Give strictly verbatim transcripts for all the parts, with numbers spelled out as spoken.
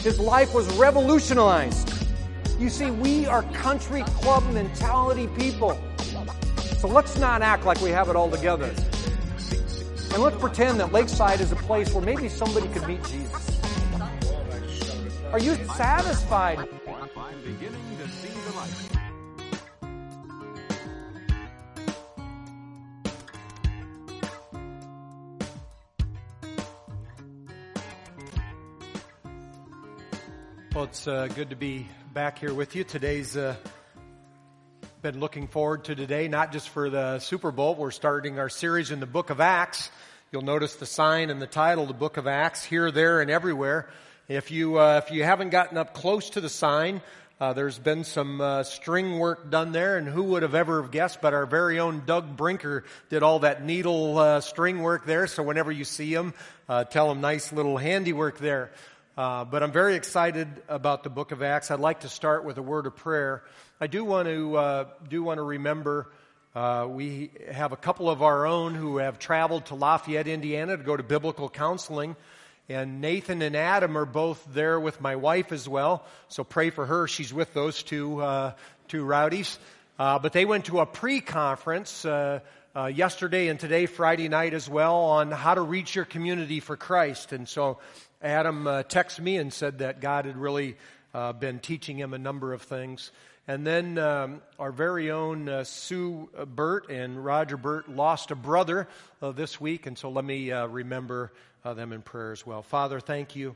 His life was revolutionized. You see, we are country club mentality people. So let's not act like we have it all together. And let's pretend that Lakeside is a place where maybe somebody could meet Jesus. Are you satisfied? I'm beginning to see the light. Well, it's uh, good to be back here with you. Today's uh, been looking forward to today, not just for the Super Bowl. We're starting our series in the book of Acts. You'll notice the sign and the title, the book of Acts, here, there, and everywhere. If you uh, if you haven't gotten up close to the sign, uh, there's been some uh, string work done there, and who would have ever guessed? But our very own Doug Brinker did all that needle uh, string work there. So whenever you see him, uh, tell him nice little handiwork there. Uh, but I'm very excited about the book of Acts. I'd like to start with a word of prayer. I do want to uh, do want to remember uh, we have a couple of our own who have traveled to Lafayette, Indiana, to go to biblical counseling. And Nathan and Adam are both there with my wife as well. So pray for her. She's with those two uh, two rowdies. Uh, but they went to a pre-conference uh, uh, yesterday and today, Friday night as well, on how to reach your community for Christ. And so Adam uh, texted me and said that God had really uh, been teaching him a number of things. And then um, our very own uh, Sue Burt and Roger Burt lost a brother uh, this week, and so let me uh, remember uh, them in prayer as well. Father, thank you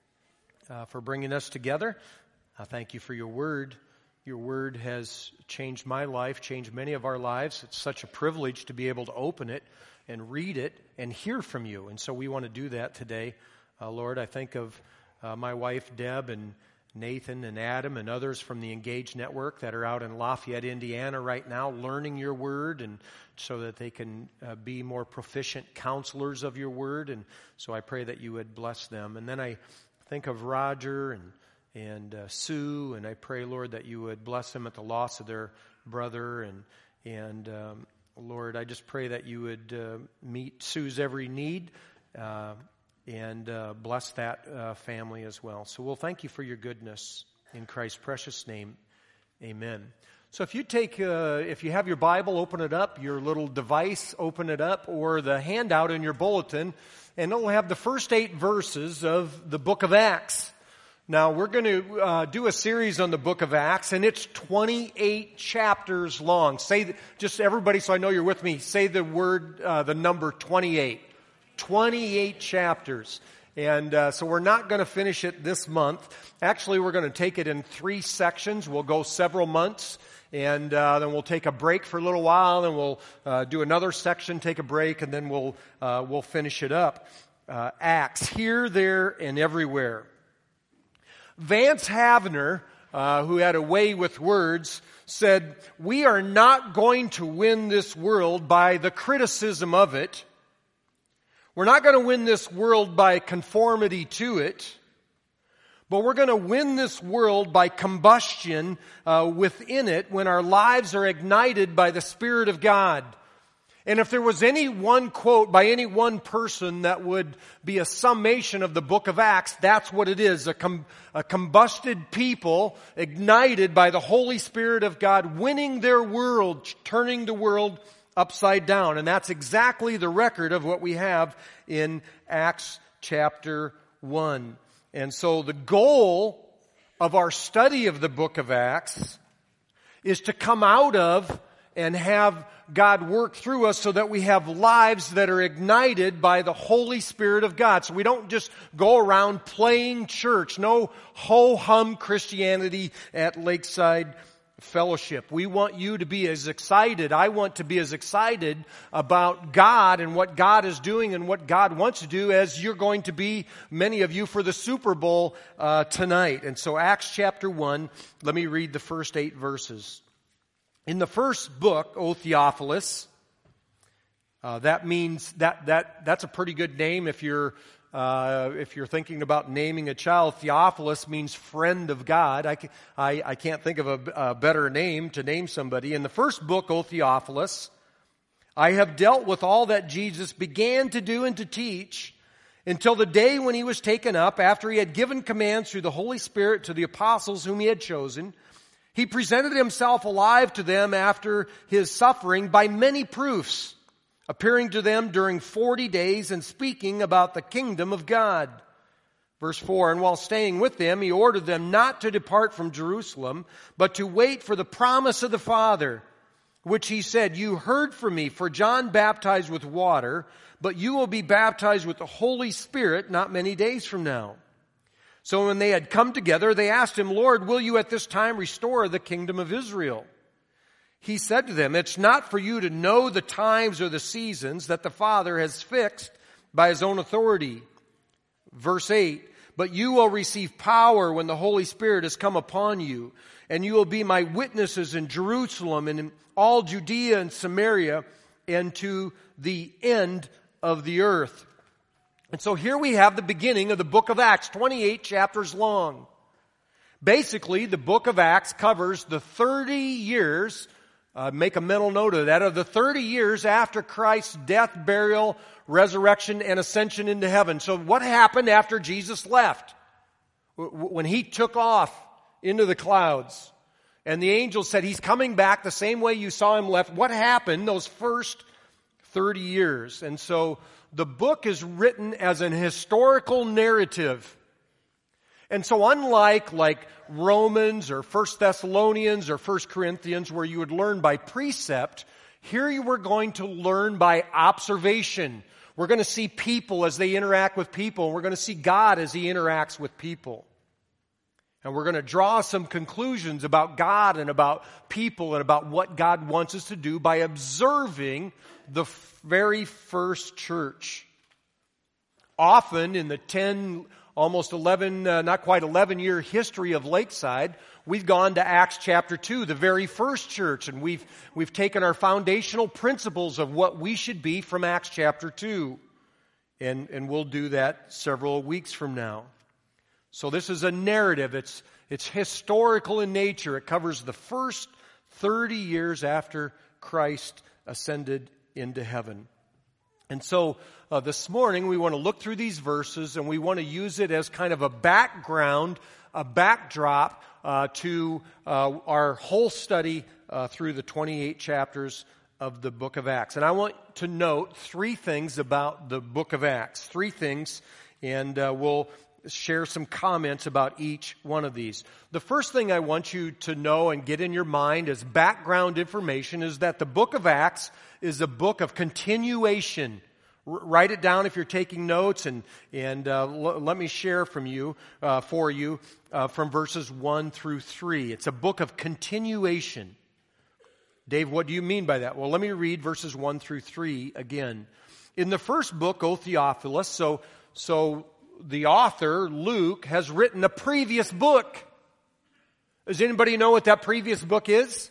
uh, for bringing us together. Uh, thank you for your word. Your word has changed my life, changed many of our lives. It's such a privilege to be able to open it and read it and hear from you, and so we want to do that today. Uh, Lord, I think of uh, my wife, Deb, and Nathan and Adam and others from the Engage Network that are out in Lafayette, Indiana right now learning your word, and so that they can uh, be more proficient counselors of your word. And so I pray that you would bless them. And then I think of Roger and, and uh, Sue, and I pray, Lord, that you would bless them at the loss of their brother. And, and um, Lord, I just pray that you would uh, meet Sue's every need, uh, and uh, bless that uh, family as well. So we'll thank you for your goodness in Christ's precious name. Amen. So if you take, uh, if you have your Bible, open it up, your little device, open it up, or the handout in your bulletin, and it'll have the first eight verses of the book of Acts. Now, we're going to uh, do a series on the book of Acts, and it's twenty-eight chapters long. Say, just everybody, so I know you're with me, say the word, uh, the number twenty-eight. twenty-eight chapters. And uh, so we're not going to finish it this month. Actually, we're going to take it in three sections. We'll go several months, and uh, then we'll take a break for a little while, and we'll uh, do another section, take a break, and then we'll uh, we'll finish it up. Uh, Acts, here, there, and everywhere. Vance Havner, uh, who had a way with words, said, "We are not going to win this world by the criticism of it. We're not going to win this world by conformity to it, but we're going to win this world by combustion uh, within it when our lives are ignited by the Spirit of God." And if there was any one quote by any one person that would be a summation of the book of Acts, that's what it is. A, com- a combusted people ignited by the Holy Spirit of God, winning their world, turning the world upside down. And that's exactly the record of what we have in Acts chapter one. And so the goal of our study of the book of Acts is to come out of and have God work through us so that we have lives that are ignited by the Holy Spirit of God. So we don't just go around playing church. No ho-hum Christianity at Lakeside Fellowship. We want you to be as excited. I want to be as excited about God and what God is doing and what God wants to do as you're going to be, many of you, for the Super Bowl uh, tonight. And so Acts chapter one, let me read the first eight verses. In the first book, O Theophilus, uh, that means that that that's a pretty good name if you're Uh, if you're thinking about naming a child. Theophilus means friend of God. I, I, I can't think of a, a better name to name somebody. In the first book, O Theophilus, I have dealt with all that Jesus began to do and to teach until the day when he was taken up, after he had given commands through the Holy Spirit to the apostles whom he had chosen. He presented himself alive to them after his suffering by many proofs, appearing to them during forty days and speaking about the kingdom of God. Verse four, and while staying with them, he ordered them not to depart from Jerusalem, but to wait for the promise of the Father, which he said, you heard from me, for John baptized with water, but you will be baptized with the Holy Spirit not many days from now. So when they had come together, they asked him, Lord, will you at this time restore the kingdom of Israel? He said to them, it's not for you to know the times or the seasons that the Father has fixed by his own authority. Verse eight, but you will receive power when the Holy Spirit has come upon you, and you will be my witnesses in Jerusalem and in all Judea and Samaria and to the end of the earth. And so here we have the beginning of the book of Acts, twenty-eight chapters long. Basically, the book of Acts covers the thirty years, uh, make a mental note of that, of the thirty years after Christ's death, burial, resurrection, and ascension into heaven. So what happened after Jesus left? When he took off into the clouds, and the angel said he's coming back the same way you saw him left. What happened those first thirty years? And so the book is written as an historical narrative. And so unlike like Romans or First Thessalonians or First Corinthians, where you would learn by precept, here you were going to learn by observation. We're going to see people as they interact with people. And we're going to see God as he interacts with people. And we're going to draw some conclusions about God and about people and about what God wants us to do by observing the very first church. Often in the ten, almost eleven, uh, not quite eleven year history of Lakeside, we've gone to Acts chapter two, the very first church, and we've, we've taken our foundational principles of what we should be from Acts chapter two. And, and we'll do that several weeks from now. So this is a narrative. It's, it's historical in nature. It covers the first thirty years after Christ ascended into heaven. And so uh, this morning we want to look through these verses and we want to use it as kind of a background, a backdrop uh, to uh, our whole study uh, through the twenty-eight chapters of the book of Acts. And I want to note three things about the book of Acts. Three things, and uh, we'll share some comments about each one of these. The first thing I want you to know and get in your mind as background information is that the book of Acts is a book of continuation. R- write it down if you're taking notes, and and uh, l- let me share from you uh, for you uh, from verses one through three. It's a book of continuation. Dave, what do you mean by that? Well, let me read verses one through three again. In the first book, O Theophilus, so so. the author, Luke, has written a previous book. Does anybody know what that previous book is?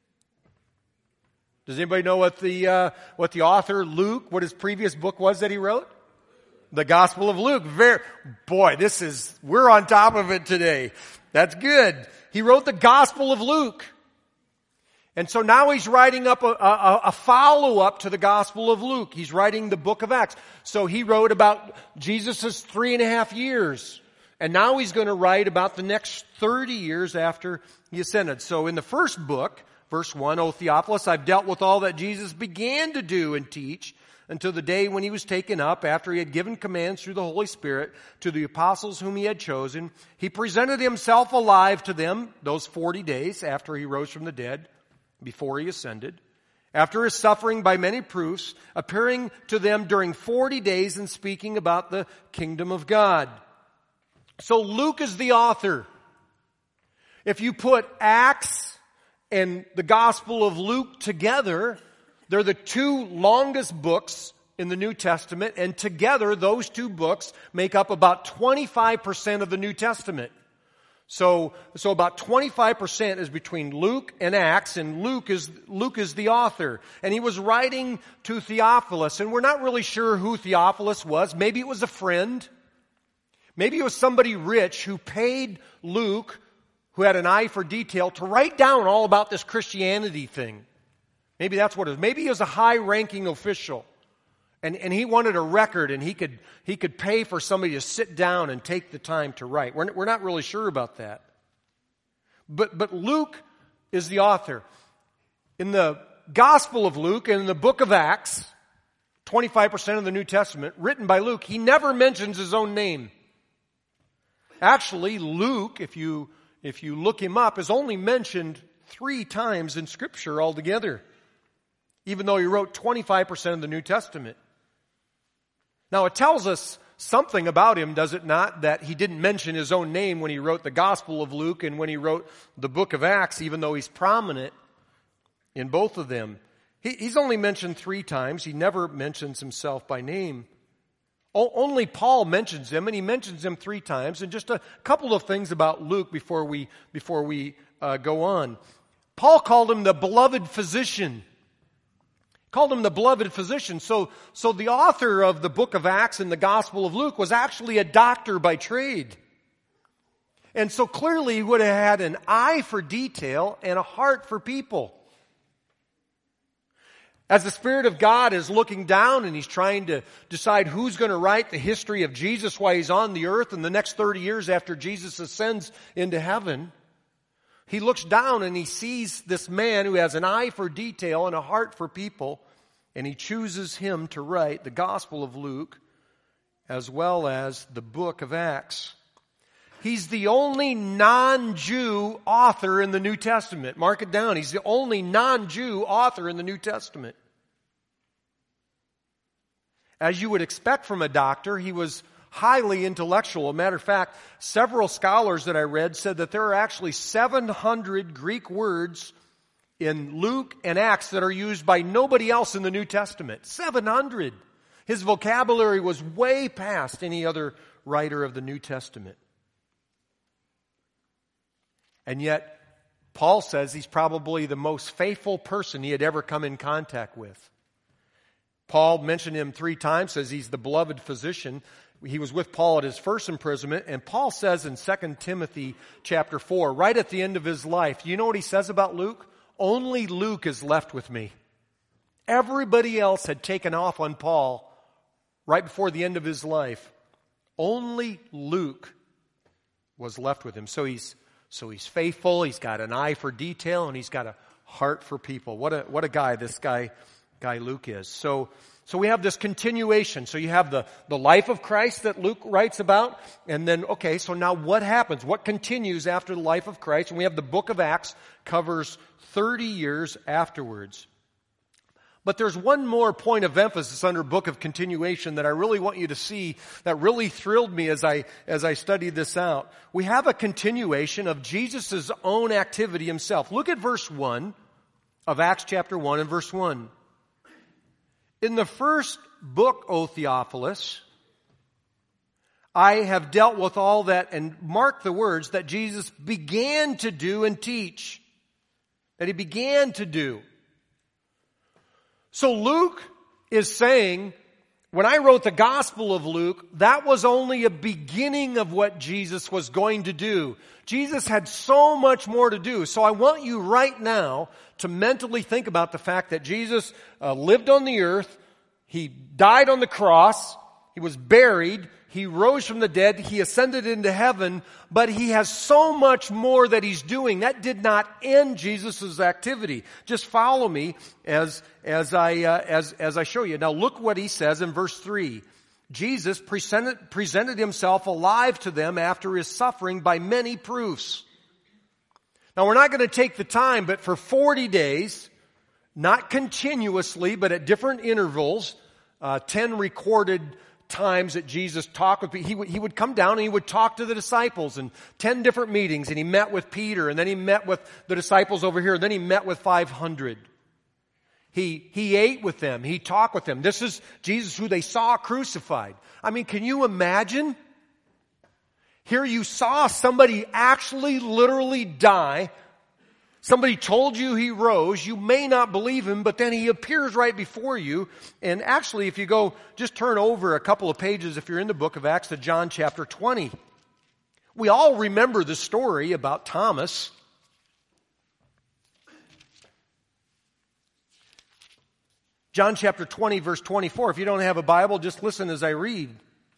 Does anybody know what the uh, what the author, Luke, what his previous book was that he wrote? The Gospel of Luke. Very, boy, this is, we're on top of it today. That's good. He wrote the Gospel of Luke. And so now he's writing up a, a, a follow-up to the Gospel of Luke. He's writing the book of Acts. So he wrote about Jesus' three and a half years. And now he's going to write about the next thirty years after he ascended. So in the first book, verse one, O Theophilus, I've dealt with all that Jesus began to do and teach until the day when he was taken up, after he had given commands through the Holy Spirit to the apostles whom he had chosen. He presented himself alive to them those forty days after he rose from the dead, before he ascended, after his suffering by many proofs, appearing to them during forty days and speaking about the kingdom of God. So Luke is the author. If you put Acts and the Gospel of Luke together, they're the two longest books in the New Testament, and together those two books make up about twenty-five percent of the New Testament. So, so about twenty-five percent is between Luke and Acts, and Luke is, Luke is the author. And he was writing to Theophilus, and we're not really sure who Theophilus was. Maybe it was a friend. Maybe it was somebody rich who paid Luke, who had an eye for detail, to write down all about this Christianity thing. Maybe that's what it is. Maybe he was a high-ranking official. And, and he wanted a record, and he could, he could pay for somebody to sit down and take the time to write. We're, we're not really sure about that. But, but Luke is the author. In the Gospel of Luke and in the book of Acts, twenty-five percent of the New Testament, written by Luke, he never mentions his own name. Actually, Luke, if you, if you look him up, is only mentioned three times in Scripture altogether, even though he wrote twenty-five percent of the New Testament. Now, it tells us something about him, does it not, that he didn't mention his own name when he wrote the Gospel of Luke and when he wrote the book of Acts, even though he's prominent in both of them. He, he's only mentioned three times. He never mentions himself by name. O, only Paul mentions him, and he mentions him three times. And just a couple of things about Luke before we, before we uh, go on. Paul called him the beloved physician. Called him the beloved physician. So, so the author of the book of Acts and the Gospel of Luke was actually a doctor by trade. And so clearly he would have had an eye for detail and a heart for people. As the Spirit of God is looking down and he's trying to decide who's going to write the history of Jesus while he's on the earth in the next thirty years after Jesus ascends into heaven, he looks down and he sees this man who has an eye for detail and a heart for people, and he chooses him to write the Gospel of Luke as well as the book of Acts. He's the only non-Jew author in the New Testament. Mark it down. He's the only non-Jew author in the New Testament. As you would expect from a doctor, he was highly intellectual. As a matter of fact, several scholars that I read said that there are actually seven hundred Greek words in Luke and Acts that are used by nobody else in the New Testament. seven hundred. His vocabulary was way past any other writer of the New Testament. And yet, Paul says he's probably the most faithful person he had ever come in contact with. Paul mentioned him three times, says he's the beloved physician. He was with Paul at his first imprisonment, and Paul says in Second Timothy chapter four, right at the end of his life, you know what he says about Luke? Only Luke is left with me. Everybody else had taken off on Paul right before the end of his life. Only Luke was left with him. So he's so he's faithful, he's got an eye for detail, and he's got a heart for people. What a what a guy this guy guy Luke is. So So we have this continuation. So you have the, the life of Christ that Luke writes about. And then, okay, so now what happens? What continues after the life of Christ? And we have the book of Acts covers thirty years afterwards. But there's one more point of emphasis under book of continuation that I really want you to see that really thrilled me as I, as I studied this out. We have a continuation of Jesus' own activity himself. Look at verse one of Acts chapter one and verse one. In the first book, O Theophilus, I have dealt with all that, and mark the words, that Jesus began to do and teach. That he began to do. So Luke is saying, when I wrote the Gospel of Luke, that was only a beginning of what Jesus was going to do. Jesus had so much more to do. So I want you right now to mentally think about the fact that Jesus uh, lived on the earth, he died on the cross, he was buried, he rose from the dead, he ascended into heaven, but he has so much more that he's doing. That did not end Jesus' activity. Just follow me as as I uh, as as I show you. Now look what he says in verse three. Jesus presented presented himself alive to them after his suffering by many proofs. Now we're not going to take the time, but for forty days, not continuously, but at different intervals, uh, ten recorded times that Jesus talked with people. He would, he would come down and he would talk to the disciples in ten different meetings, and he met with Peter, and then he met with the disciples over here, and then he met with five hundred. He, he ate with them. He talked with them. This is Jesus who they saw crucified. I mean, can you imagine? Here you saw somebody actually literally die. Somebody told you he rose. You may not believe him, but then he appears right before you. And actually, if you go, just turn over a couple of pages, if you're in the book of Acts, to John chapter twenty. We all remember the story about Thomas. John chapter twenty, verse twenty-four. If you don't have a Bible, just listen as I read.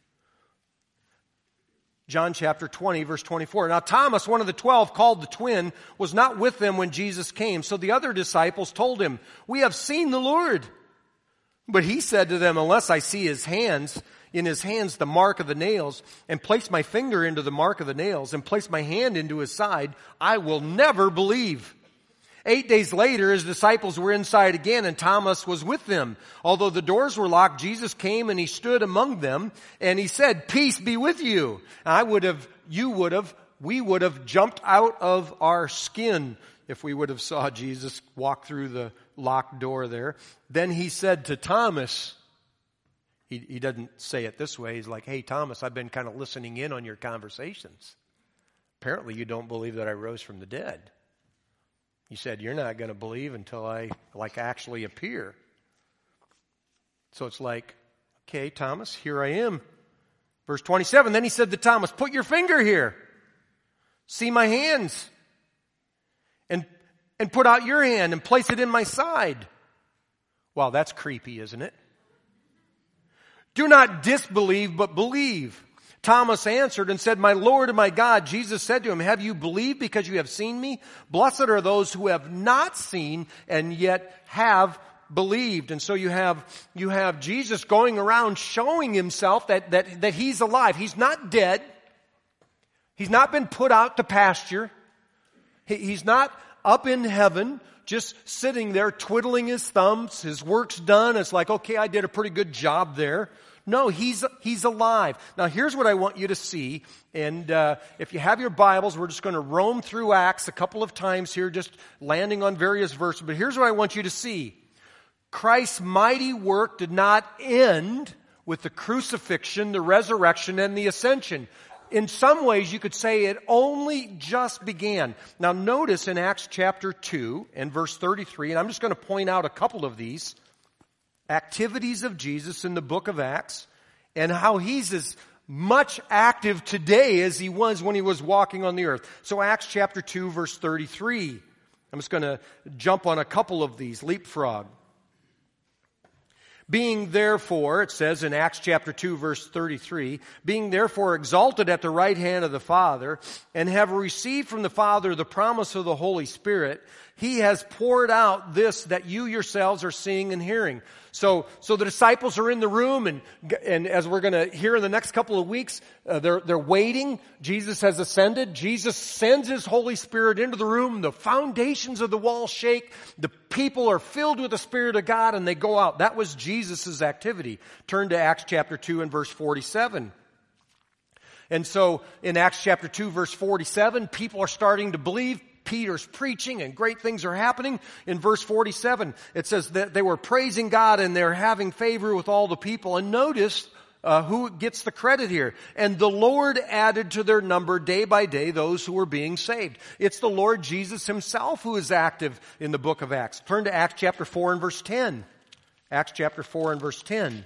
John chapter twenty, verse twenty-four. Now Thomas, one of the twelve, called the twin, was not with them when Jesus came. So the other disciples told him, "We have seen the Lord." But he said to them, "Unless I see his hands, in his hands the mark of the nails, and place my finger into the mark of the nails, and place my hand into his side, I will never believe." Eight days later, his disciples were inside again, and Thomas was with them. Although the doors were locked, Jesus came and he stood among them, and he said, "Peace be with you." I would have, you would have, we would have jumped out of our skin if we would have saw Jesus walk through the locked door there. Then he said to Thomas, he, he doesn't say it this way, he's like, "Hey Thomas, I've been kind of listening in on your conversations. Apparently you don't believe that I rose from the dead. You said you're not going to believe until I like actually appear." So it's like, "Okay, Thomas, here I am." Verse twenty-seven, then he said to Thomas, "Put your finger here. See my hands. And, and put out your hand and place it in my side." Wow, that's creepy, isn't it? "Do not disbelieve, but believe." Thomas answered and said, "My Lord and my God." Jesus said to him, "Have you believed because you have seen me? Blessed are those who have not seen and yet have believed." And so you have, you have Jesus going around showing himself that, that, that he's alive. He's not dead. He's not been put out to pasture. He, he's not up in heaven just sitting there twiddling his thumbs. His work's done. It's like, okay, I did a pretty good job there. No, he's he's alive. Now, here's what I want you to see. And uh, if you have your Bibles, we're just going to roam through Acts a couple of times here, just landing on various verses. But here's what I want you to see. Christ's mighty work did not end with the crucifixion, the resurrection, and the ascension. In some ways, you could say it only just began. Now, notice in Acts chapter two and verse thirty-three, and I'm just going to point out a couple of these activities of Jesus in the book of Acts, and how he's as much active today as he was when he was walking on the earth. So Acts chapter two, verse thirty-three. I'm just going to jump on a couple of these, leapfrog. "Being therefore," it says in Acts chapter two, verse thirty-three, "being therefore exalted at the right hand of the Father, and have received from the Father the promise of the Holy Spirit, he has poured out this that you yourselves are seeing and hearing." So, so the disciples are in the room, and and as we're going to hear in the next couple of weeks, uh, they're they're waiting. Jesus has ascended. Jesus sends his Holy Spirit into the room. The foundations of the wall shake. The people are filled with the Spirit of God, and they go out. That was Jesus' activity. Turn to Acts chapter two and verse forty-seven. And so in Acts chapter two, verse forty-seven, people are starting to believe. Peter's preaching and great things are happening. In verse forty-seven, it says that they were praising God and they're having favor with all the people. And notice uh, who gets the credit here. "And the Lord added to their number day by day those who were being saved." It's the Lord Jesus himself who is active in the book of Acts. Turn to Acts chapter four and verse ten. Acts chapter four and verse ten.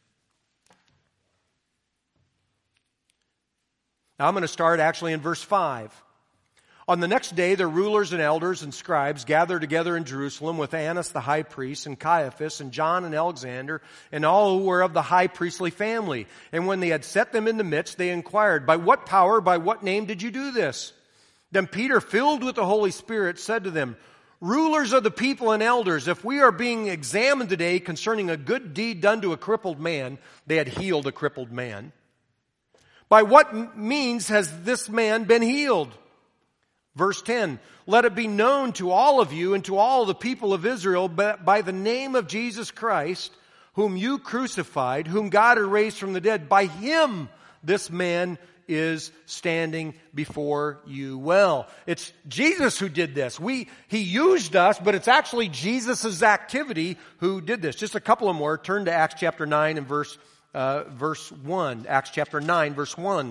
Now I'm going to start actually in verse five. "On the next day, the rulers and elders and scribes gathered together in Jerusalem with Annas the high priest and Caiaphas and John and Alexander and all who were of the high priestly family. And when they had set them in the midst, they inquired, 'By what power, by what name did you do this?' Then Peter, filled with the Holy Spirit, said to them, 'Rulers of the people and elders, if we are being examined today concerning a good deed done to a crippled man,'" they had healed a crippled man, "'by what means has this man been healed?' Verse ten, "Let it be known to all of you and to all the people of Israel by the name of Jesus Christ, whom you crucified, whom God had raised from the dead. By him this man is standing before you well." It's Jesus who did this. We, he used us, but it's actually Jesus' activity who did this. Just a couple of more. Turn to Acts chapter nine and verse, uh, verse one. Acts chapter nine, verse one.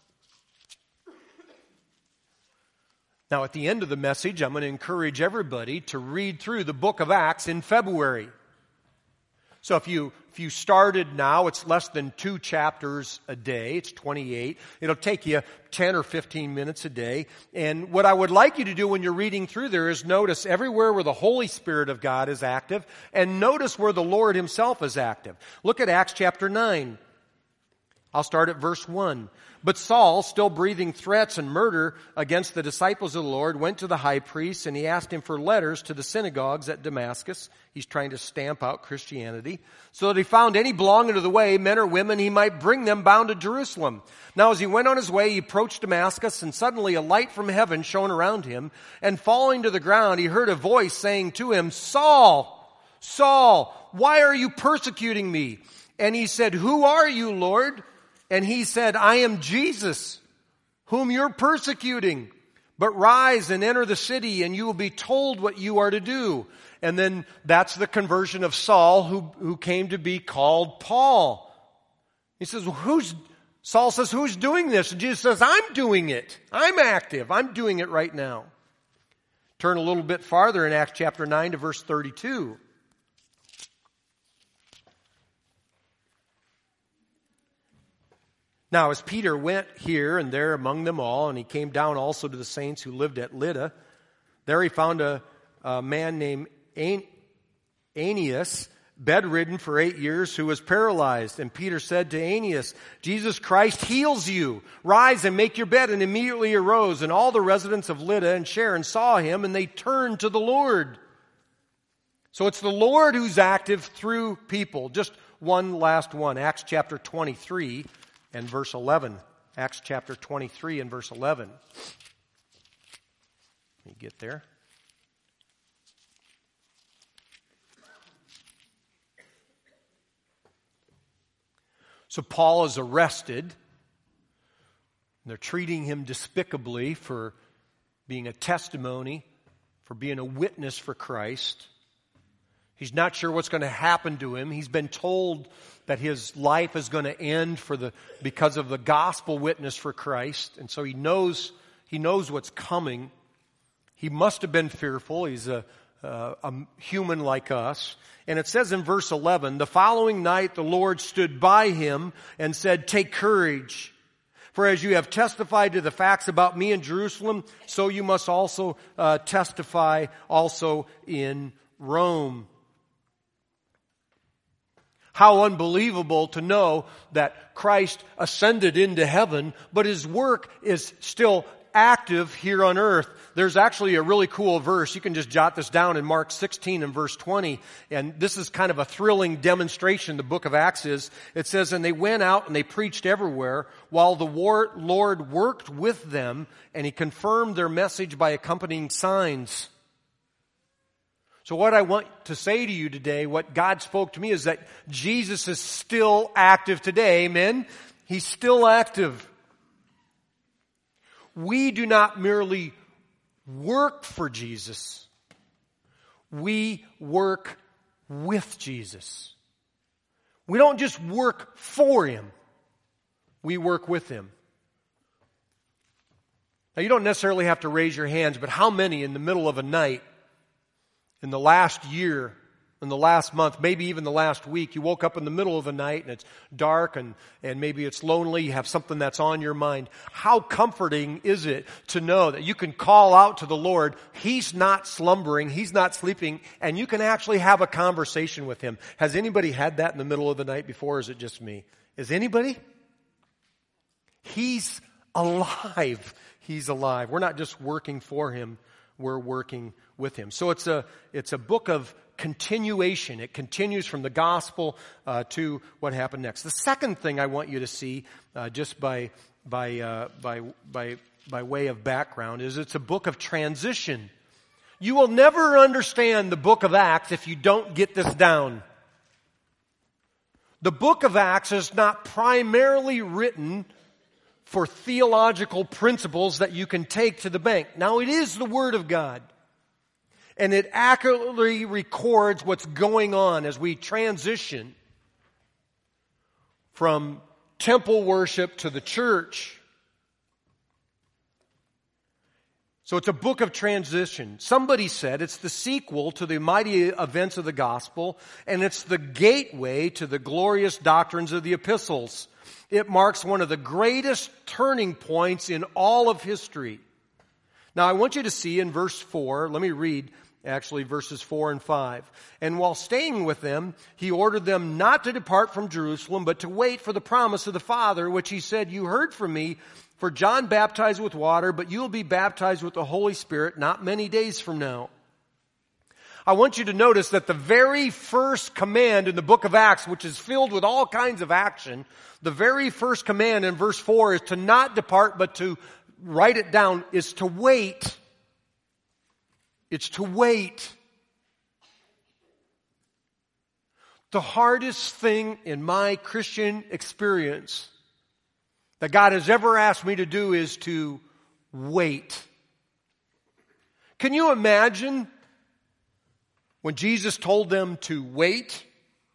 Now, at the end of the message, I'm going to encourage everybody to read through the book of Acts in February. So if you if you started now, it's less than two chapters a day. It's twenty-eight. It'll take you ten or fifteen minutes a day. And what I would like you to do when you're reading through there is notice everywhere where the Holy Spirit of God is active, and notice where the Lord himself is active. Look at Acts chapter nine. I'll start at verse one. But Saul, still breathing threats and murder against the disciples of the Lord, went to the high priest, and he asked him for letters to the synagogues at Damascus. He's trying to stamp out Christianity, so that he found any belonging to the way, men or women, he might bring them bound to Jerusalem. Now as he went on his way, he approached Damascus, and suddenly a light from heaven shone around him, and falling to the ground, he heard a voice saying to him, Saul, Saul, why are you persecuting me? And he said, Who are you, Lord? And he said, I am Jesus, whom you're persecuting. But rise and enter the city, and you will be told what you are to do. And then that's the conversion of Saul, who, who came to be called Paul. He says, well, who's, Saul says, who's doing this? And Jesus says, I'm doing it. I'm active. I'm doing it right now. Turn a little bit farther in Acts chapter nine to verse thirty-two. Now, as Peter went here and there among them all, and he came down also to the saints who lived at Lydda, there he found a, a man named Aeneas, bedridden for eight years, who was paralyzed. And Peter said to Aeneas, Jesus Christ heals you. Rise and make your bed. And immediately arose, and all the residents of Lydda and Sharon saw him, and they turned to the Lord. So it's the Lord who's active through people. Just one last one, Acts chapter twenty-three. And verse eleven, Acts chapter twenty-three and verse eleven. Let me get there. So Paul is arrested. And they're treating him despicably for being a testimony, for being a witness for Christ. He's not sure what's going to happen to him. He's been told that his life is going to end for the because of the gospel witness for Christ, and so he knows he knows what's coming. He must have been fearful. He's a, a, a human like us. And it says in verse eleven, the following night the Lord stood by him and said, take courage, for as you have testified to the facts about me in Jerusalem, so you must also uh, testify also in Rome. How unbelievable to know that Christ ascended into heaven, but his work is still active here on earth. There's actually a really cool verse. You can just jot this down in Mark sixteen and verse twenty. And this is kind of a thrilling demonstration the book of Acts is. It says, and they went out and they preached everywhere while the Lord worked with them, and he confirmed their message by accompanying signs. So what I want to say to you today, what God spoke to me, is that Jesus is still active today. Amen? He's still active. We do not merely work for Jesus. We work with Jesus. We don't just work for him. We work with him. Now, you don't necessarily have to raise your hands, but how many in the middle of a night, in the last year, in the last month, maybe even the last week, you woke up in the middle of the night and it's dark and, and maybe it's lonely, you have something that's on your mind. How comforting is it to know that you can call out to the Lord, he's not slumbering, he's not sleeping, and you can actually have a conversation with him. Has anybody had that in the middle of the night before, or is it just me? Is anybody? He's alive. He's alive. We're not just working for him, we're working with him. So it's a it's a book of continuation. It continues from the gospel uh, to what happened next. The second thing I want you to see, uh, just by by uh, by by by way of background, is it's a book of transition. You will never understand the book of Acts if you don't get this down. The book of Acts is not primarily written for theological principles that you can take to the bank. Now, it is the Word of God. And it accurately records what's going on as we transition from temple worship to the church. So it's a book of transition. Somebody said it's the sequel to the mighty events of the gospel, and it's the gateway to the glorious doctrines of the epistles. It marks one of the greatest turning points in all of history. Now I want you to see in verse four, let me read actually verses four and five. And while staying with them, he ordered them not to depart from Jerusalem, but to wait for the promise of the Father, which he said, "You heard from me. For John baptized with water, but you'll be baptized with the Holy Spirit not many days from now." I want you to notice that the very first command in the book of Acts, which is filled with all kinds of action, the very first command in verse four is to not depart, but to, write it down, is to wait. It's to wait. The hardest thing in my Christian experience that God has ever asked me to do is to wait. Can you imagine when Jesus told them to wait?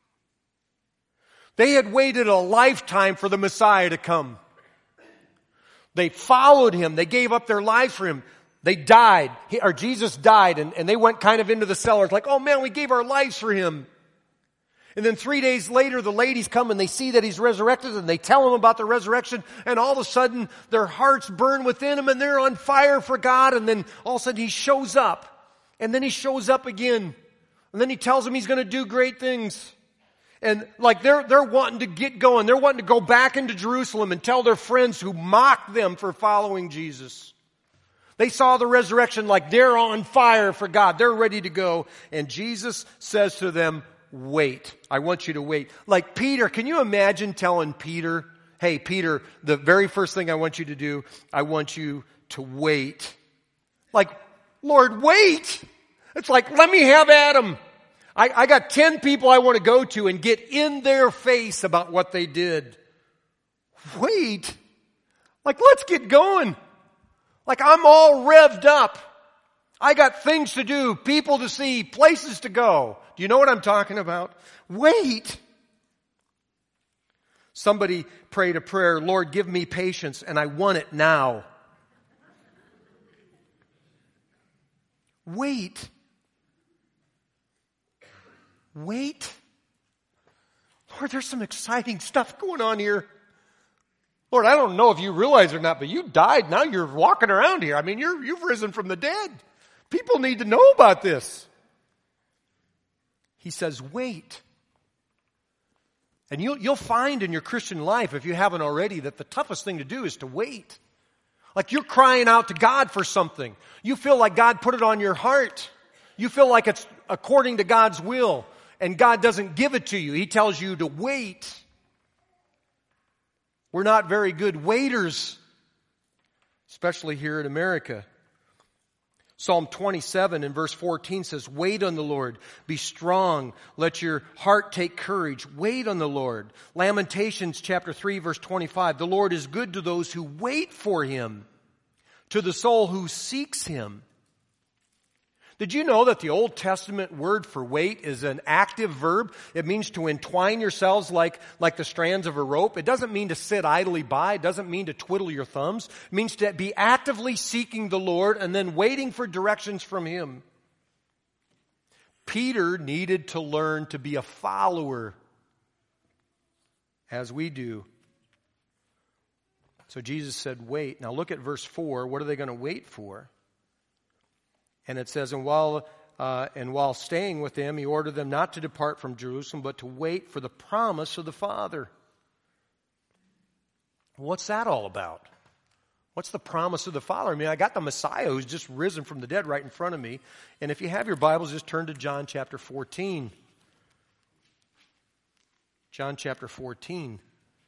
They had waited a lifetime for the Messiah to come. They followed him. They gave up their lives for him. They died, he, or Jesus died, and, and they went kind of into the cellars like, oh man, we gave our lives for him. And then three days later, the ladies come and they see that he's resurrected and they tell him about the resurrection, and all of a sudden their hearts burn within them and they're on fire for God, and then all of a sudden he shows up, and then he shows up again, and then he tells them he's going to do great things. And like they're, they're wanting to get going. They're wanting to go back into Jerusalem and tell their friends who mocked them for following Jesus. They saw the resurrection like they're on fire for God. They're ready to go. And Jesus says to them, wait. I want you to wait. Like Peter, can you imagine telling Peter, hey, Peter, the very first thing I want you to do, I want you to wait. Like, Lord, wait. It's like, let me have Adam. I, I got ten people I want to go to and get in their face about what they did. Wait. Like, let's get going. Like, I'm all revved up. I got things to do, people to see, places to go. Do you know what I'm talking about? Wait. Somebody prayed a prayer, Lord, give me patience, and I want it now. Wait. Wait. Lord, there's some exciting stuff going on here. Lord, I don't know if you realize it or not, but you died. Now you're walking around here. I mean, you're, you've risen from the dead. People need to know about this. He says, wait. And you'll, you'll find in your Christian life, if you haven't already, that the toughest thing to do is to wait. Like you're crying out to God for something. You feel like God put it on your heart. You feel like it's according to God's will, and God doesn't give it to you. He tells you to wait. We're not very good waiters, especially here in America. Psalm twenty-seven in verse fourteen says, wait on the Lord, be strong, let your heart take courage, wait on the Lord. Lamentations chapter three verse twenty-five, the Lord is good to those who wait for him, to the soul who seeks him. Did you know that the Old Testament word for wait is an active verb? It means to entwine yourselves like, like the strands of a rope. It doesn't mean to sit idly by. It doesn't mean to twiddle your thumbs. It means to be actively seeking the Lord and then waiting for directions from him. Peter needed to learn to be a follower, as we do. So Jesus said, wait. Now look at verse four. What are they going to wait for? And it says, and while uh, and while staying with them, he ordered them not to depart from Jerusalem, but to wait for the promise of the Father. What's that all about? What's the promise of the Father? I mean, I got the Messiah who's just risen from the dead right in front of me. And if you have your Bibles, just turn to John chapter fourteen. John chapter fourteen.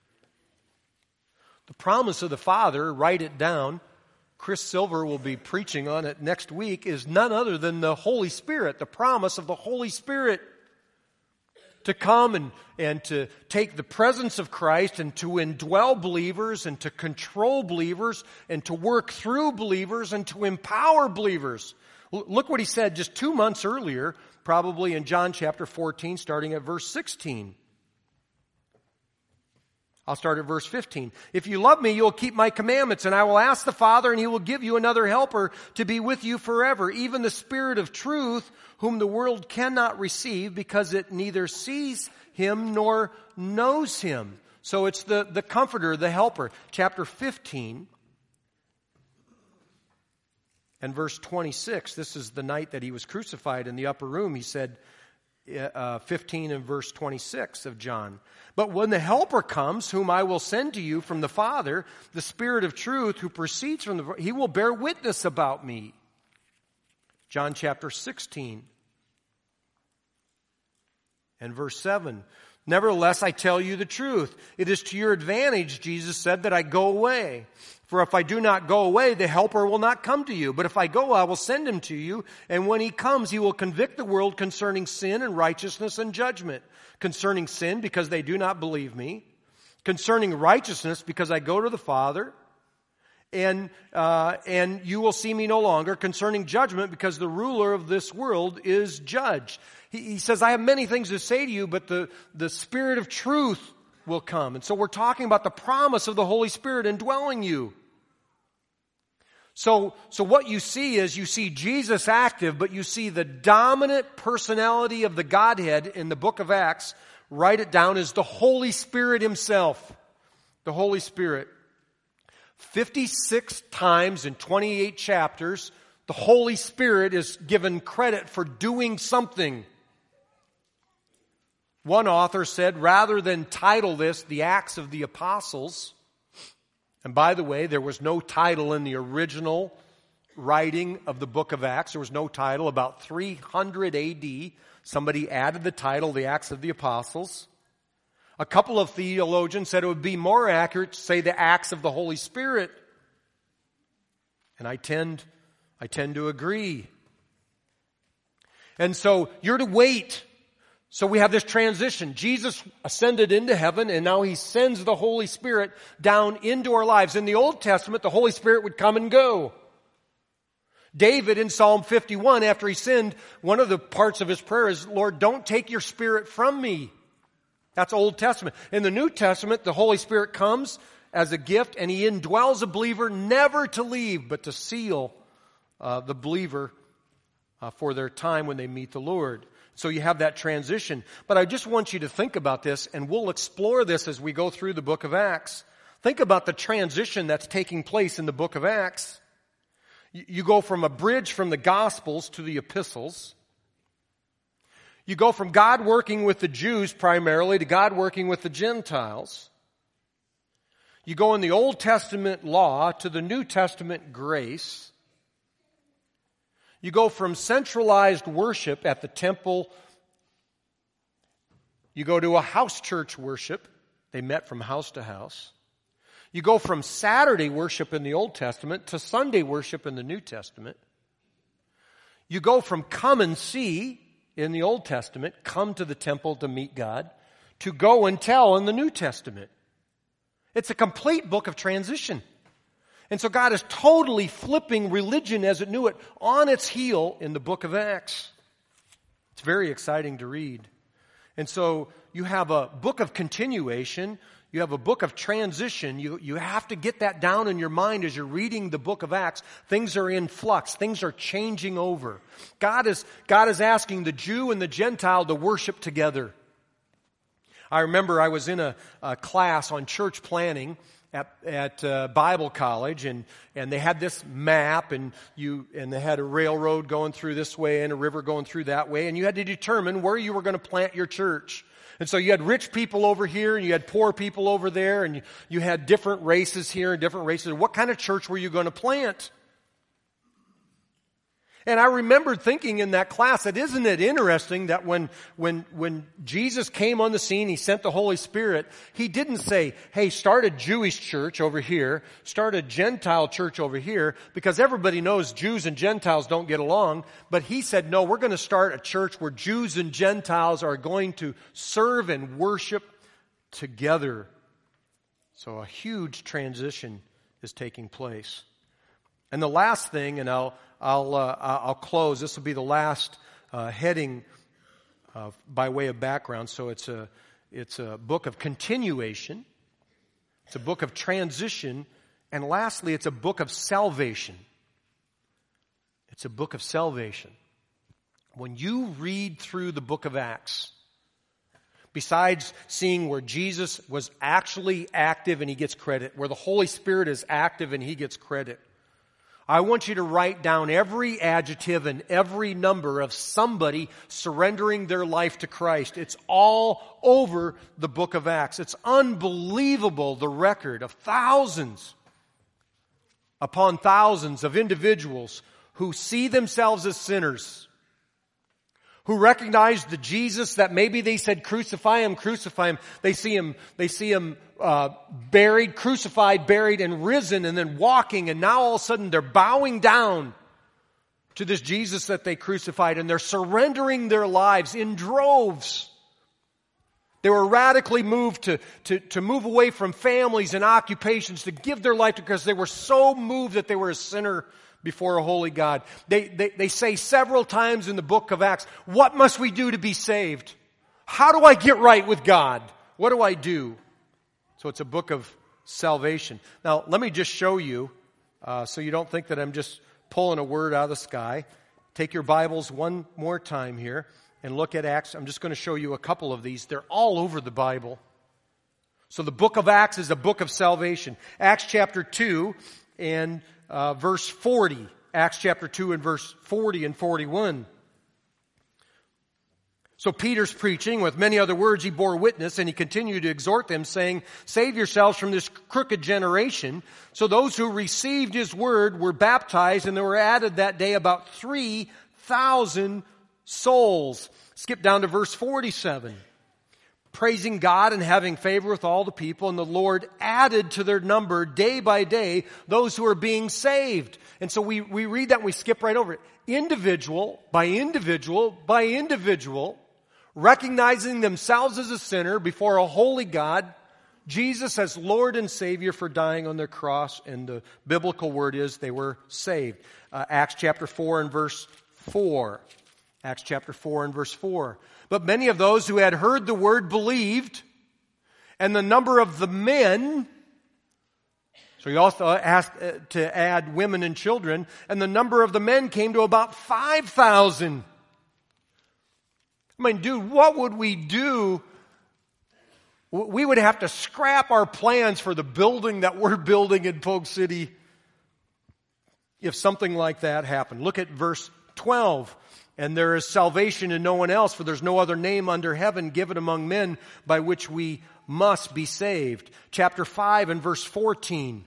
The promise of the Father, write it down. Chris Silver will be preaching on it next week, is none other than the Holy Spirit, the promise of the Holy Spirit to come and, and to take the presence of Christ and to indwell believers and to control believers and to work through believers and to empower believers. Look what he said just two months earlier, probably in John chapter fourteen, starting at verse sixteen. I'll start at verse fifteen. If you love me, you'll keep my commandments, and I will ask the Father, and he will give you another helper to be with you forever, even the Spirit of truth, whom the world cannot receive because it neither sees him nor knows him. So it's the, the comforter, the helper. Chapter fifteen and verse twenty-six. This is the night that he was crucified in the upper room. He said, uh, fifteen and verse twenty-six of John. But when the helper comes, whom I will send to you from the Father, the Spirit of truth who proceeds from the, he will bear witness about me. John chapter sixteen and verse seven. Nevertheless, I tell you the truth. It is to your advantage, Jesus said, that I go away. For if I do not go away, the Helper will not come to you. But if I go, I will send him to you. And when he comes, he will convict the world concerning sin and righteousness and judgment. Concerning sin, because they do not believe me. Concerning righteousness, because I go to the Father. And uh, and you will see me no longer. Concerning judgment, because the ruler of this world is judged. He, he says, I have many things to say to you, but the, the Spirit of truth will come. And so we're talking about the promise of the Holy Spirit indwelling you. So, so what you see is you see Jesus active, but you see the dominant personality of the Godhead in the book of Acts. Write it down as the Holy Spirit himself. The Holy Spirit. fifty-six times in twenty-eight chapters, the Holy Spirit is given credit for doing something. One author said, rather than title this the Acts of the Apostles, and by the way, there was no title in the original writing of the book of Acts. There was no title. About three hundred A D, somebody added the title, the Acts of the Apostles. A couple of theologians said it would be more accurate to say the Acts of the Holy Spirit. And I tend, I tend to agree. And so you're to wait. So we have this transition. Jesus ascended into heaven, and now he sends the Holy Spirit down into our lives. In the Old Testament, the Holy Spirit would come and go. David in Psalm fifty-one, after he sinned, one of the parts of his prayer is, Lord, don't take your Spirit from me. That's Old Testament. In the New Testament, the Holy Spirit comes as a gift, and he indwells a believer never to leave, but to seal uh, the believer uh, for their time when they meet the Lord. So you have that transition. But I just want you to think about this, and we'll explore this as we go through the book of Acts. Think about the transition that's taking place in the book of Acts. You go from a bridge from the Gospels to the epistles. You go from God working with the Jews primarily to God working with the Gentiles. You go in the Old Testament law to the New Testament grace. You go from centralized worship at the temple. You go to a house church worship. They met from house to house. You go from Saturday worship in the Old Testament to Sunday worship in the New Testament. You go from come and see in the Old Testament, come to the temple to meet God, to go and tell in the New Testament. It's a complete book of transition. And so God is totally flipping religion as it knew it on its heel in the book of Acts. It's very exciting to read. And so you have a book of continuation. You have a book of transition. You, you have to get that down in your mind as you're reading the book of Acts. Things are in flux. Things are changing over. God is, God is asking the Jew and the Gentile to worship together. I remember I was in a, a class on church planning at, at uh, Bible college, and, and they had this map, and you and they had a railroad going through this way and a river going through that way, and you had to determine where you were going to plant your church. And so you had rich people over here, and you had poor people over there, and you, you had different races here and different races. What kind of church were you going to plant? And I remembered thinking in that class that isn't it interesting that when, when, when Jesus came on the scene, he sent the Holy Spirit, he didn't say, hey, start a Jewish church over here, start a Gentile church over here, because everybody knows Jews and Gentiles don't get along. But he said, no, we're going to start a church where Jews and Gentiles are going to serve and worship together. So a huge transition is taking place. And the last thing, and I'll I'll uh, I'll close. This will be the last uh, heading uh, by way of background. So it's a it's a book of continuation. It's a book of transition. And lastly, it's a book of salvation. It's a book of salvation. When you read through the book of Acts, besides seeing where Jesus was actually active and he gets credit, where the Holy Spirit is active and he gets credit, I want you to write down every adjective and every number of somebody surrendering their life to Christ. It's all over the book of Acts. It's unbelievable, the record of thousands upon thousands of individuals who see themselves as sinners, who recognize the Jesus that maybe they said, crucify him, crucify him. They see him, they see him uh, buried, crucified, buried, and risen, and then walking, and now all of a sudden they're bowing down to this Jesus that they crucified, and they're surrendering their lives in droves. They were radically moved to, to, to move away from families and occupations, to give their life to because they were so moved that they were a sinner before a holy God. They, they, they say several times in the book of Acts, what must we do to be saved? How do I get right with God? What do I do? So it's a book of salvation. Now, let me just show you, uh, so you don't think that I'm just pulling a word out of the sky. Take your Bibles one more time here and look at Acts. I'm just going to show you a couple of these. They're all over the Bible. So the book of Acts is a book of salvation. Acts chapter two and uh, verse forty. Acts chapter two and verse forty and forty-one. So Peter's preaching, with many other words he bore witness, and he continued to exhort them, saying, save yourselves from this crooked generation. So those who received his word were baptized, and there were added that day about three thousand souls. Skip down to verse forty-seven. Praising God and having favor with all the people, and the Lord added to their number day by day those who are being saved. And so we, we read that and we skip right over it. Individual by individual by individual, recognizing themselves as a sinner before a holy God, Jesus as Lord and Savior for dying on their cross, and the biblical word is they were saved. Uh, Acts chapter four and verse four. Acts chapter four and verse four. But many of those who had heard the word believed, and the number of the men, so he also asked to add women and children, and the number of the men came to about five thousand. I mean, dude, what would we do? We would have to scrap our plans for the building that we're building in Polk City if something like that happened. Look at verse twelve. And there is salvation in no one else, for there's no other name under heaven given among men by which we must be saved. Chapter five and verse fourteen.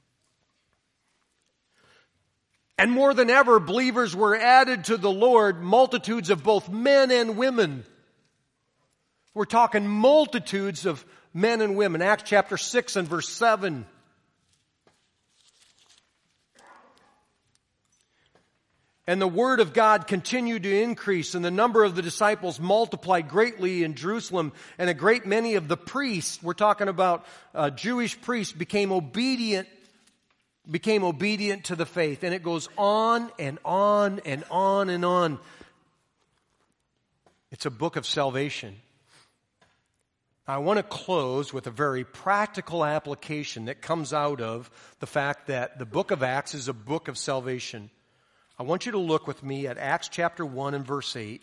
And more than ever, believers were added to the Lord, multitudes of both men and women. We're talking multitudes of men and women. Acts chapter six and verse seven. And the word of God continued to increase, and the number of the disciples multiplied greatly in Jerusalem, and a great many of the priests, we're talking about uh, Jewish priests, became obedient, became obedient to the faith. And it goes on and on and on and on. It's a book of salvation. I want to close with a very practical application that comes out of the fact that the book of Acts is a book of salvation. I want you to look with me at Acts chapter one and verse eight.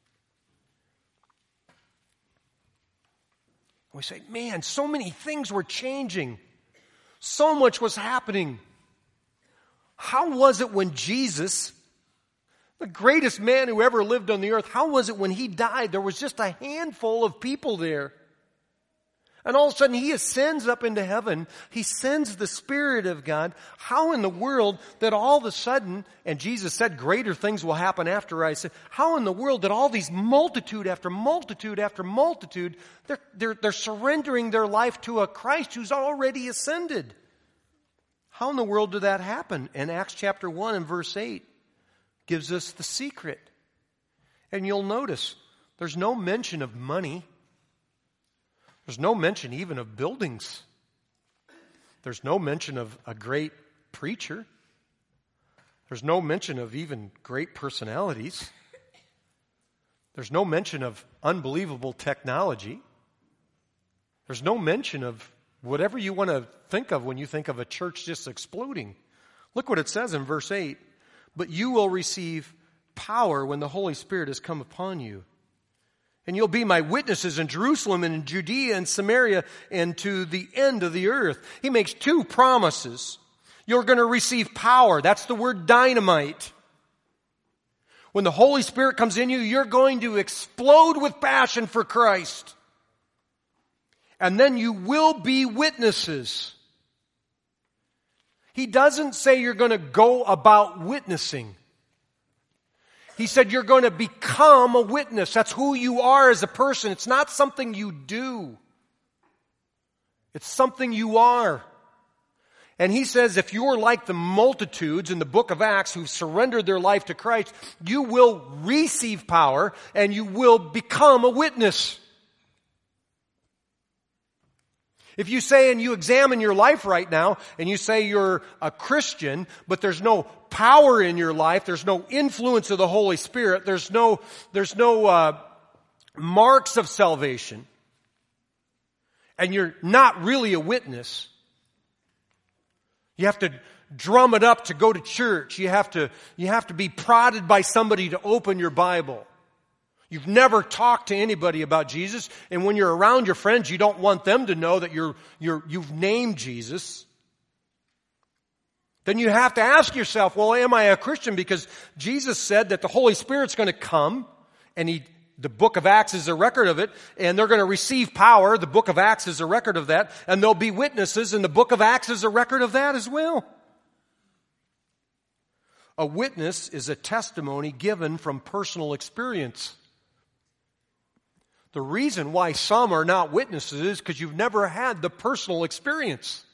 We say, man, so many things were changing. So much was happening. How was it when Jesus, the greatest man who ever lived on the earth, how was it when he died? There was just a handful of people there. And all of a sudden he ascends up into heaven. He sends the Spirit of God. How in the world that all of a sudden, and Jesus said greater things will happen after I said, how in the world that all these multitude after multitude after multitude, they're, they're, they're surrendering their life to a Christ who's already ascended? How in the world did that happen? And Acts chapter one and verse eight gives us the secret. And you'll notice there's no mention of money. There's no mention even of buildings. There's no mention of a great preacher. There's no mention of even great personalities. There's no mention of unbelievable technology. There's no mention of whatever you want to think of when you think of a church just exploding. Look what it says in verse eight. But you will receive power when the Holy Spirit has come upon you. And you'll be my witnesses in Jerusalem and in Judea and Samaria and to the end of the earth. He makes two promises. You're going to receive power. That's the word dynamite. When the Holy Spirit comes in you, you're going to explode with passion for Christ. And then you will be witnesses. He doesn't say you're going to go about witnessing. He said you're going to become a witness. That's who you are as a person. It's not something you do. It's something you are. And he says if you're like the multitudes in the book of Acts who surrendered their life to Christ, you will receive power and you will become a witness. If you say and you examine your life right now and you say you're a Christian, but there's no power in your life, there's no influence of the Holy Spirit, there's no, there's no uh, marks of salvation, and you're not really a witness, you have to drum it up to go to church. You have to, you have to be prodded by somebody to open your Bible. You've never talked to anybody about Jesus, and when you're around your friends, you don't want them to know that you're, you're, you've named Jesus. Then you have to ask yourself, well, am I a Christian? Because Jesus said that the Holy Spirit's going to come, and he, the book of Acts is a record of it, and they're going to receive power. The book of Acts is a record of that, and there'll be witnesses, and the book of Acts is a record of that as well. A witness is a testimony given from personal experience. The reason why some are not witnesses is because you've never had the personal experience.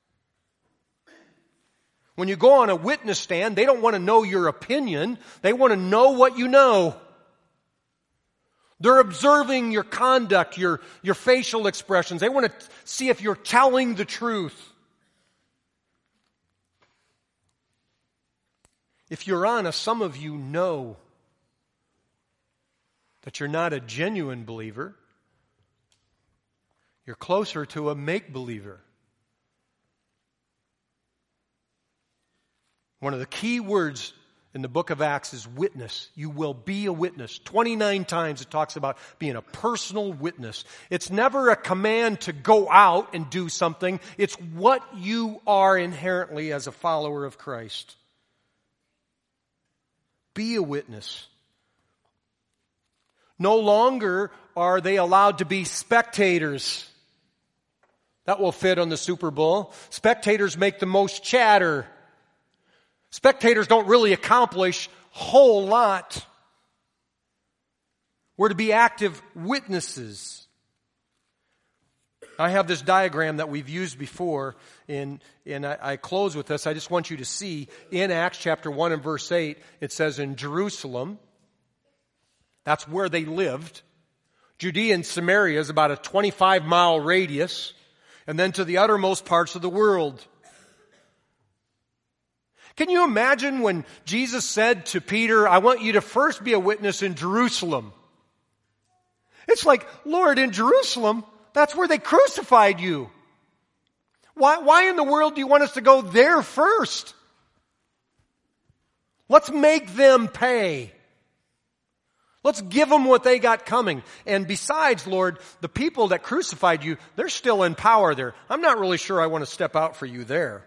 When you go on a witness stand, they don't want to know your opinion. They want to know what you know. They're observing your conduct, your, your facial expressions. They want to see if you're telling the truth. If you're honest, some of you know that you're not a genuine believer. You're closer to a make-believer. One of the key words in the book of Acts is witness. You will be a witness. twenty-nine times it talks about being a personal witness. It's never a command to go out and do something. It's what you are inherently as a follower of Christ. Be a witness. No longer are they allowed to be spectators. That will fit on the Super Bowl. Spectators make the most chatter. Spectators don't really accomplish a whole lot. We're to be active witnesses. I have this diagram that we've used before, and, and I, I close with this. I just want you to see in Acts chapter one and verse eight, it says in Jerusalem, that's where they lived. Judea and Samaria is about a twenty-five mile radius, and then to the uttermost parts of the world. Can you imagine when Jesus said to Peter, I want you to first be a witness in Jerusalem? It's like, Lord, in Jerusalem, that's where they crucified you. Why, why in the world do you want us to go there first? Let's make them pay. Let's give them what they got coming. And besides, Lord, the people that crucified you, they're still in power there. I'm not really sure I want to step out for you there.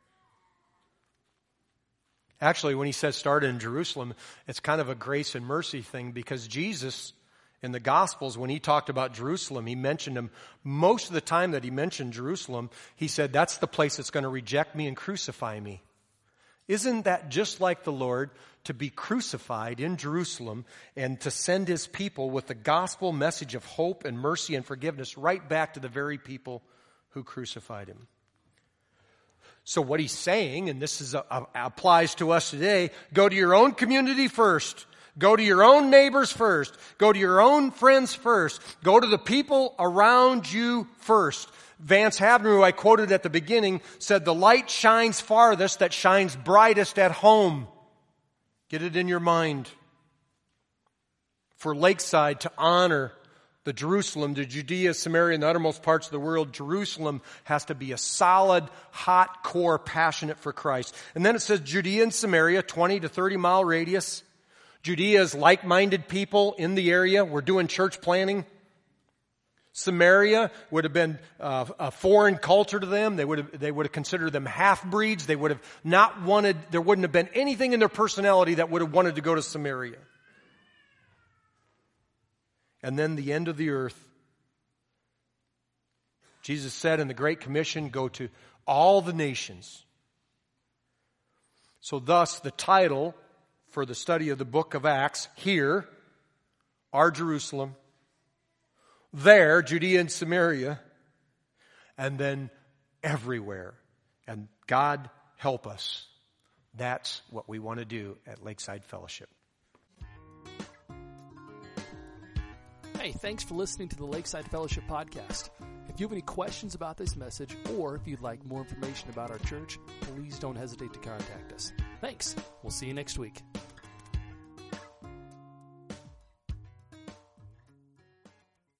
Actually, when he says started in Jerusalem, it's kind of a grace and mercy thing, because Jesus, in the Gospels, when he talked about Jerusalem, he mentioned them. Most of the time that he mentioned Jerusalem, he said, that's the place that's going to reject me and crucify me. Isn't that just like the Lord to be crucified in Jerusalem and to send his people with the gospel message of hope and mercy and forgiveness right back to the very people who crucified him? So what he's saying, and this is a, a, applies to us today, go to your own community first. Go to your own neighbors first. Go to your own friends first. Go to the people around you first. Vance Havner, who I quoted at the beginning, said the light shines farthest that shines brightest at home. Get it in your mind. For Lakeside to honor the Jerusalem, the Judea, Samaria, and the uttermost parts of the world, Jerusalem has to be a solid, hot core, passionate for Christ. And then it says Judea and Samaria, twenty to thirty mile radius. Judea is like-minded people in the area. We're doing church planning. Samaria would have been uh, a foreign culture to them. They would have, they would have considered them half-breeds. They would have not wanted, there wouldn't have been anything in their personality that would have wanted to go to Samaria. And then the end of the earth. Jesus said in the Great Commission, go to all the nations. So thus, the title for the study of the book of Acts, here, our Jerusalem, there, Judea and Samaria, and then everywhere. And God help us. That's what we want to do at Lakeside Fellowship. Hey, thanks for listening to the Lakeside Fellowship Podcast. If you have any questions about this message, or if you'd like more information about our church, please don't hesitate to contact us. Thanks. We'll see you next week.